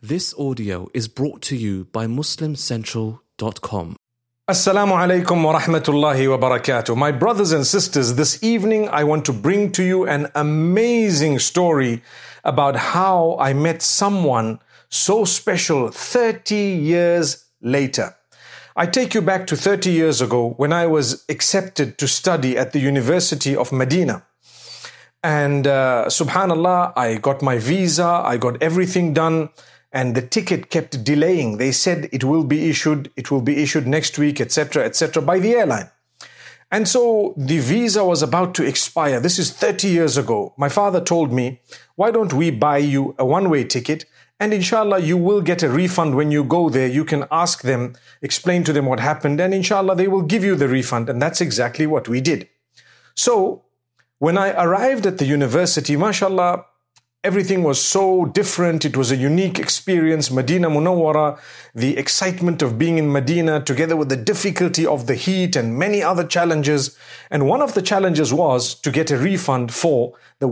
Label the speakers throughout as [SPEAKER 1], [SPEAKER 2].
[SPEAKER 1] This audio is brought to you by MuslimCentral.com.
[SPEAKER 2] Assalamu alaikum wa rahmatullahi wa barakatuh. My brothers and sisters, this evening I want to bring to you an amazing story about how I met someone so special 30 years later. I take you back to 30 years ago when I was accepted to study at the University of Medina. And subhanallah, I got my visa, I got everything done, and the ticket kept delaying. They said it will be issued next week, etc., by the airline. And so the visa was about to expire. This is 30 years ago. My father told me, why don't we buy you a one-way ticket, and inshallah you will get a refund when you go there. You can ask them, explain to them what happened, and inshallah they will give you the refund. And that's exactly what we did. So when I arrived at the university, mashallah, everything was so different. It was a unique experience. Medina Munawwara, the excitement of being in Medina, together with the difficulty of the heat and many other challenges. And one of the challenges was to get a refund for the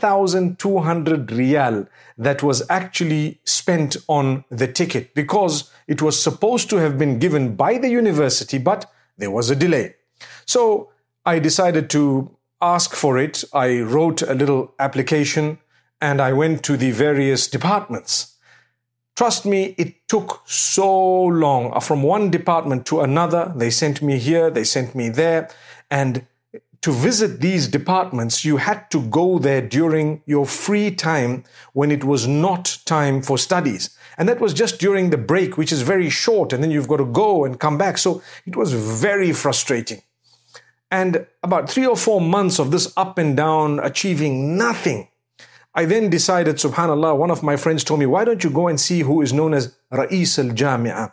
[SPEAKER 2] 1,200 riyal that was actually spent on the ticket, because it was supposed to have been given by the university, but there was a delay. So I decided to ask for it. I wrote a little application and I went to the various departments. Trust me, it took so long. From one department to another, they sent me here, they sent me there. And to visit these departments, you had to go there during your free time when it was not time for studies. And that was just during the break, which is very short. And then you've got to go and come back. So it was very frustrating. And about 3 or 4 months of this up and down, achieving nothing, I then decided, subhanallah, one of my friends told me, why don't you go and see who is known as Ra'is al-Jami'ah,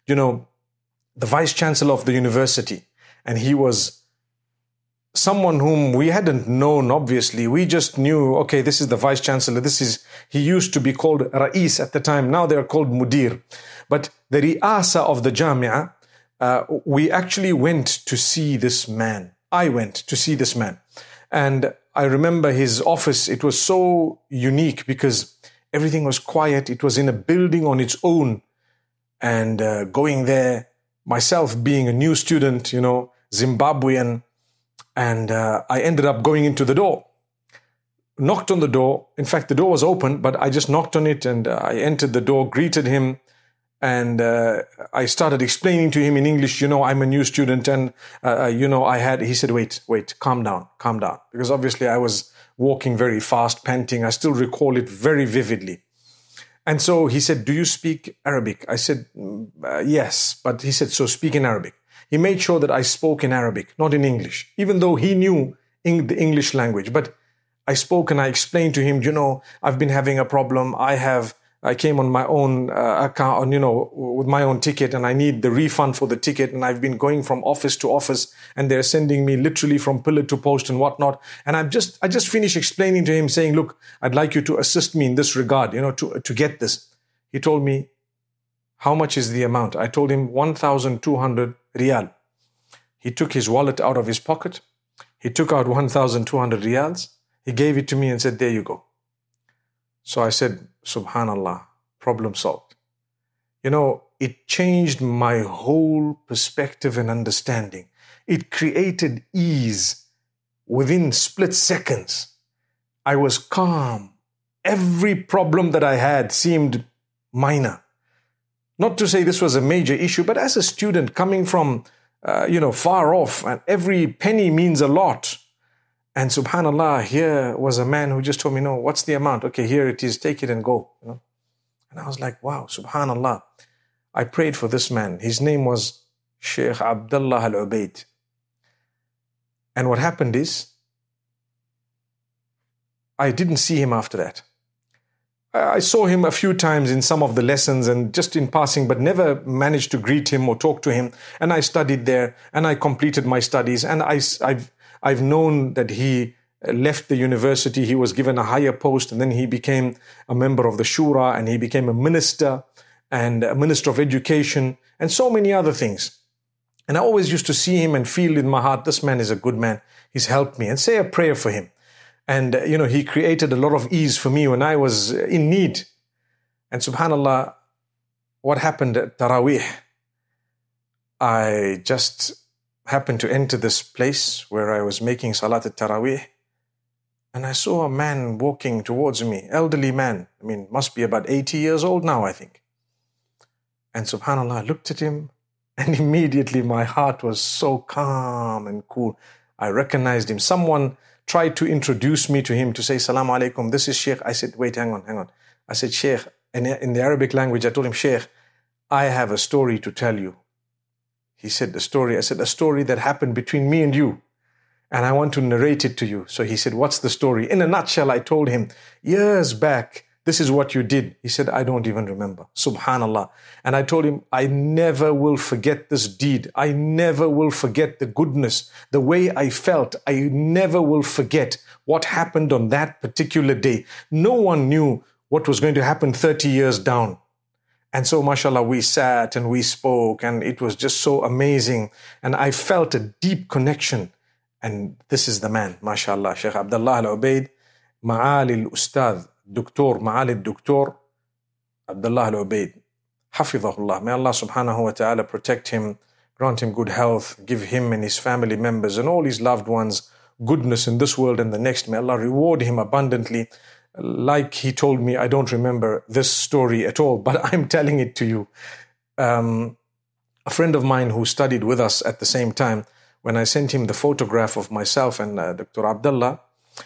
[SPEAKER 2] the vice chancellor of the university. And he was someone whom we hadn't known, obviously. We just knew, okay, this is the vice chancellor. He used to be called Ra'is at the time. Now they're called Mudir. But the Ri'asa of the Jami'ah, we actually went to see this man. I went to see this man. And I remember his office. It was so unique because everything was quiet. It was in a building on its own. And going there, myself being a new student, Zimbabwean, and I ended up going into the door. Knocked on the door. In fact, the door was open, but I just knocked on it and I entered the door, greeted him. And I started explaining to him in English, I'm a new student and, he said, wait, calm down. Because obviously I was walking very fast, panting. I still recall it very vividly. And so he said, do you speak Arabic? I said, yes. But he said, so speak in Arabic. He made sure that I spoke in Arabic, not in English, even though he knew the English language. But I spoke and I explained to him, I've been having a problem. I came on my own account, with my own ticket, and I need the refund for the ticket. And I've been going from office to office, and they're sending me literally from pillar to post and whatnot. And I just finished explaining to him, saying, look, I'd like you to assist me in this regard, to get this. He told me, how much is the amount? I told him 1,200 riyal. He took his wallet out of his pocket. He took out 1,200 riyals. He gave it to me and said, there you go. So I said, subhanallah, problem solved. It changed my whole perspective and understanding. It created ease within split seconds. I was calm. Every problem that I had seemed minor. Not to say this was a major issue, but as a student coming from, far off, and every penny means a lot. And subhanallah, here was a man who just told me, no, what's the amount? Okay, here it is, take it and go. And I was like, wow, subhanallah. I prayed for this man. His name was Sheikh Abdullah Al-Ubaid. And what happened is, I didn't see him after that. I saw him a few times in some of the lessons and just in passing, but never managed to greet him or talk to him. And I studied there and I completed my studies. And I've known that he left the university, he was given a higher post, and then he became a member of the Shura, and he became a minister and a minister of education, and so many other things. And I always used to see him and feel in my heart, this man is a good man. He's helped me, and say a prayer for him. And, he created a lot of ease for me when I was in need. And subhanallah, what happened at Taraweeh, I just happened to enter this place where I was making Salat al-Taraweeh, and I saw a man walking towards me, elderly man. I mean, must be about 80 years old now, I think. And subhanallah, I looked at him, and immediately my heart was so calm and cool. I recognized him. Someone tried to introduce me to him to say, Salaam alaikum, this is Sheikh. I said, wait, hang on. I said, Sheikh, in the Arabic language, I told him, Sheikh, I have a story to tell you. He said, the story. I said, a story that happened between me and you, and I want to narrate it to you. So he said, what's the story? In a nutshell, I told him, years back, this is what you did. He said, I don't even remember. Subhanallah. And I told him, I never will forget this deed. I never will forget the goodness, the way I felt. I never will forget what happened on that particular day. No one knew what was going to happen 30 years down. And so, mashallah, we sat and we spoke, and it was just so amazing. And I felt a deep connection. And this is the man, mashallah, Sheikh Abdullah Al-Ubaid, Ma'ali Al-Ustad, Dr. Ma'ali Dr. Abdullah Al-Ubaid. Hafidhahullah. May Allah subhanahu wa ta'ala protect him, grant him good health, give him and his family members and all his loved ones goodness in this world and the next. May Allah reward him abundantly. Like he told me, I don't remember this story at all, but I'm telling it to you. A friend of mine who studied with us at the same time, when I sent him the photograph of myself and Dr. Abdullah,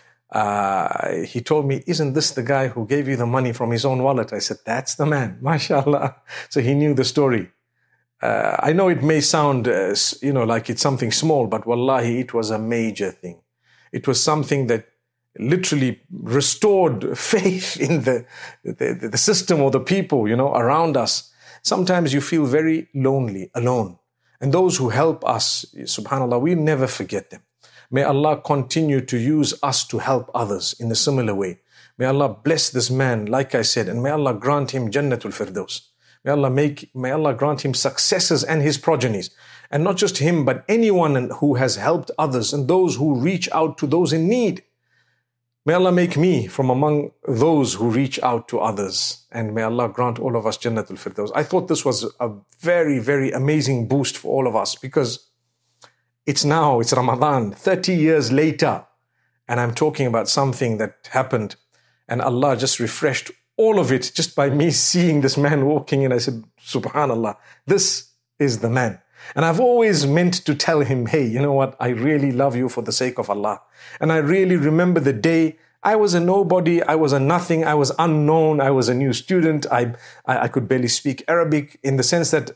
[SPEAKER 2] he told me, isn't this the guy who gave you the money from his own wallet? I said, that's the man, mashallah. So he knew the story. I know it may sound, like it's something small, but wallahi, it was a major thing. It was something that literally restored faith in the system or the people, around us. Sometimes you feel very lonely, alone. And those who help us, subhanAllah, we never forget them. May Allah continue to use us to help others in a similar way. May Allah bless this man, like I said, and may Allah grant him Jannatul Firdaus. May Allah grant him successes and his progenies. And not just him, but anyone who has helped others and those who reach out to those in need. May Allah make me from among those who reach out to others. And may Allah grant all of us Jannatul Firdaus. I thought this was a very, very amazing boost for all of us, because it's Ramadan, 30 years later. And I'm talking about something that happened, and Allah just refreshed all of it just by me seeing this man walking in. I said, subhanallah, this is the man. And I've always meant to tell him, hey, you know what? I really love you for the sake of Allah. And I really remember the day I was a nobody, I was a nothing, I was unknown, I was a new student. I could barely speak Arabic, in the sense that,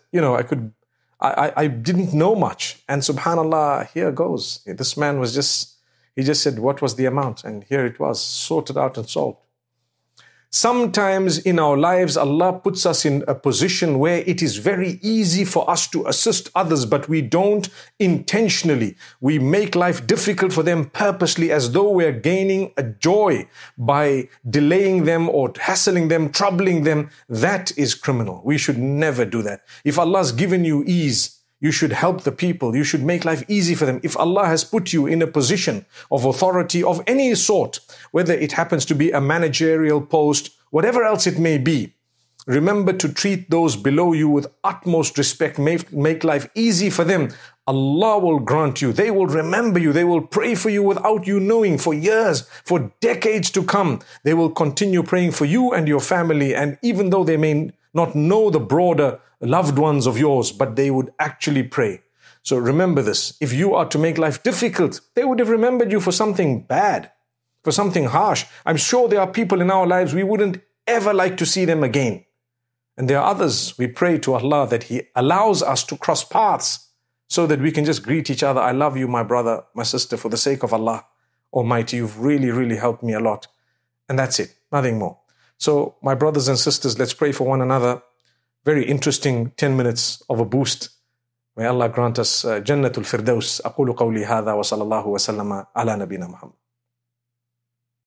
[SPEAKER 2] I didn't know much. And subhanallah, here goes. This man he just said, what was the amount? And here it was, sorted out and solved. Sometimes in our lives, Allah puts us in a position where it is very easy for us to assist others, but we don't intentionally. We make life difficult for them purposely, as though we're gaining a joy by delaying them or hassling them, troubling them. That is criminal. We should never do that. If Allah's given you ease, you should help the people. You should make life easy for them. If Allah has put you in a position of authority of any sort, whether it happens to be a managerial post, whatever else it may be, remember to treat those below you with utmost respect. Make life easy for them. Allah will grant you. They will remember you. They will pray for you without you knowing, for years, for decades to come. They will continue praying for you and your family. And even though they may not know the broader loved ones of yours, but they would actually pray. So remember this. If you are to make life difficult, they would have remembered you for something bad, for something harsh. I'm sure there are people in our lives we wouldn't ever like to see them again. And there are others we pray to Allah that He allows us to cross paths so that we can just greet each other. I love you, my brother, my sister, for the sake of Allah Almighty. You've really, really helped me a lot. And that's it. Nothing more. So my brothers and sisters, let's pray for one another. Very interesting 10 minutes of a boost. May Allah grant us Jannatul Firdaus. أقول قولي هذا وصلى الله وسلم على نبينا محمد.